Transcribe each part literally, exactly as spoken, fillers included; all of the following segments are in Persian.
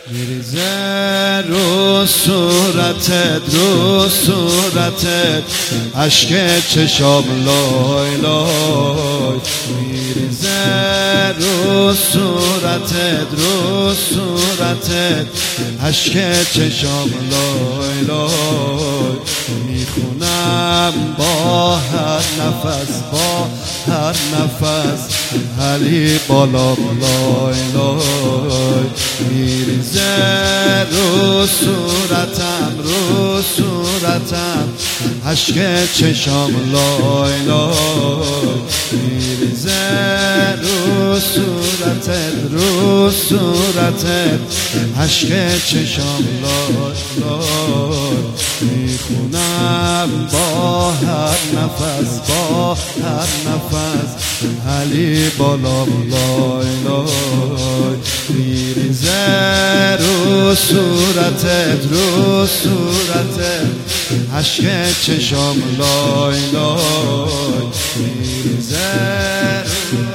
میریزه رو صورتت رو صورتت اشک چشام لای لای میریزه رو صورتت رو صورتت اشک چشام لای لای میخونم با هر نفس با هر نفس علی بالا لای لای میریزه رو صورتم رو صورتم اشک چشام لای لای میریزه رو صورتت رو صورتت اشک چشام لای لای میخونم با هر نفس با هر نفس علی بالا لای لای میریزه رو صورتت رو صورتت اشک چشام لای لای میریزه رو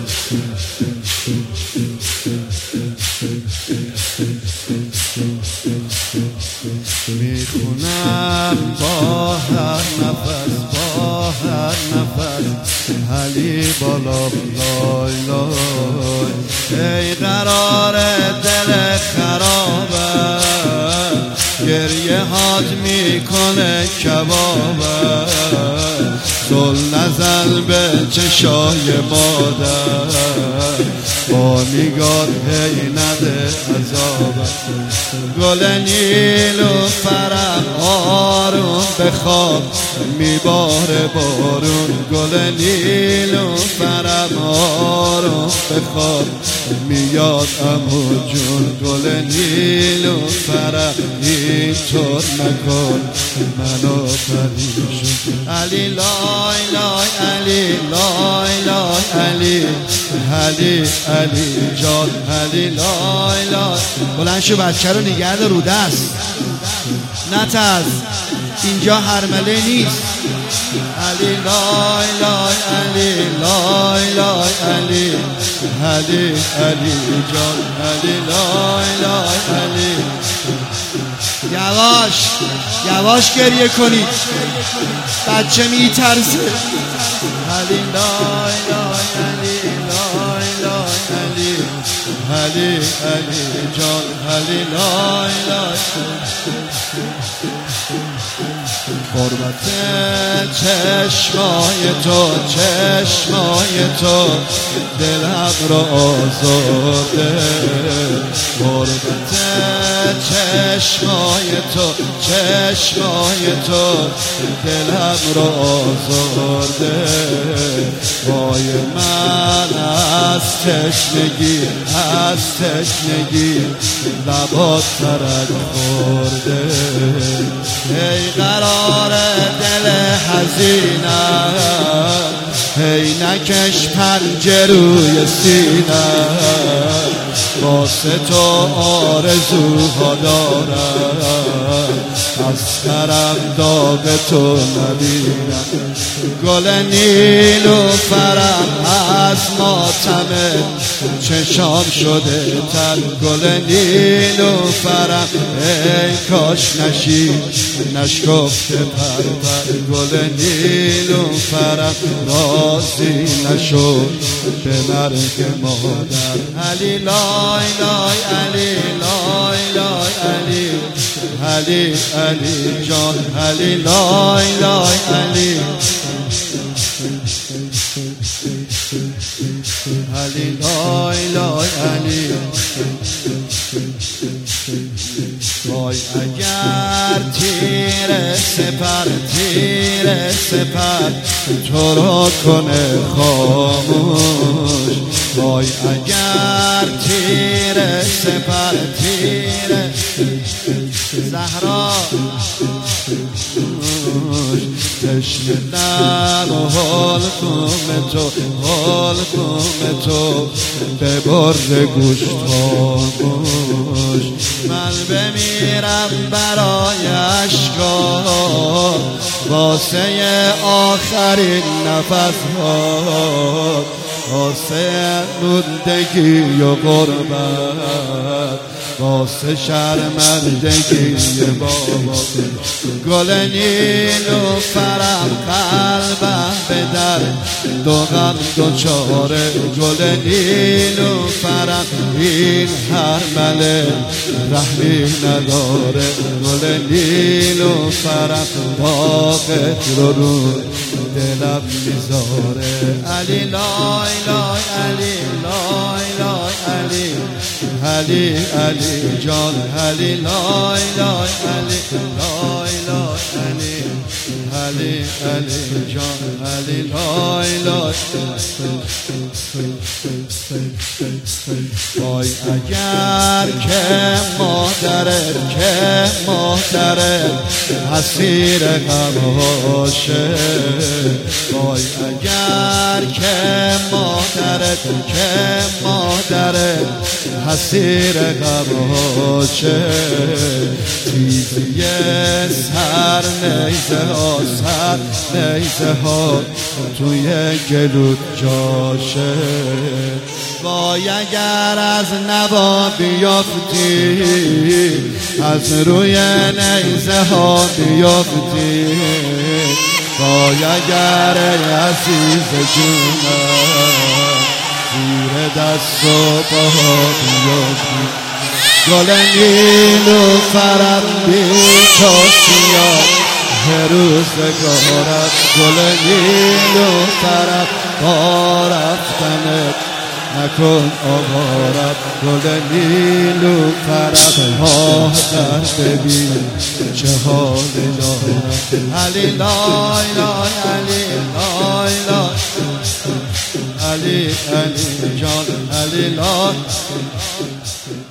میخونم با هر نفس با هر نفس علی بالا لای لای ای قرار دل خرابه گریه هات میکنه کبابه زل نزل به چشای مادر با نگاه هی نده عذابه گل نیل و فرق آروم بخواب میباره بارون گل نیل و فرق آروم بخواب میاد امو جون گل نیل و فرق اینطور نکن منو پریشون علی لای لای علی لای لای علی علی علی جان علی لای لای بلند شو بچه رو نگه دار رو دست نترس اینجا هرمله نیست علی لای لای علی لای لای علی علی علی جان علی لای لای علی یواش یواش گریه کنید بچه میترسه علی لای لای علی لای لای علی علی علی جان علی لای لای قربت چشمای تو چشمای تو دلم رو آزرده قربت چشمای تو چشمای تو دلم رو آزرده وای من از تشنگی از تشنگی لبات ترک خورده ای قرار دل حزینم هی نکش پنجه روی سینم واسه تو آرزوها دارم از کرم داغ تو نبینم گل نیل و فرم از ماتمه چشام شده تر گل نیل و فرم ای کاش نشید نشکفته پر پر گل نیل و فرم راضی نشد به مرگ مادر علی لای لای علی لای لای علی علی علی جان علی لای لای علی علی لای لای علی وای اگر تیر سپر تیر سپر تو را کنه خاموش وای اگر تیر سپر تیر زهرا تشنه لب و حلقوم تو حلقوم تو به بر گوش خاموش من بمیرم برای اشکا واسه آخرین نفس ها واسه موندگی و غربت واسه شرمندگی بابا گل نیلوفرم قلبم به در دو غم دوچاره گل نیلوفرم این هرمله رحمی نداره گل نیلوفرم باقت رو رو دلم میذاره علی لای لای علی لای لای علی علی علی جان علی لای لای علی لای لای علی علی علی جان علی لای لای وای اگر که مادرت که مادرت اسیر غم باشه وای اگر که مادرت که مادرت اسیر غم باشه تیزی سر نیزه ها سر نیزه ها توی گلوت جاشه وای اگر از نوا بیافتی از روی نیزه ها بیافتی وای اگر عزیز جونم زیر دست و پا بیافتی گل نیلوفرم بی تو سیاه روزگارت گل نیلوفرم با رفتنت نکن آوارت گل نیلوفرم آه در ببین چه حالی دارد علی لای لای علی لای لای علی علی جان علی لای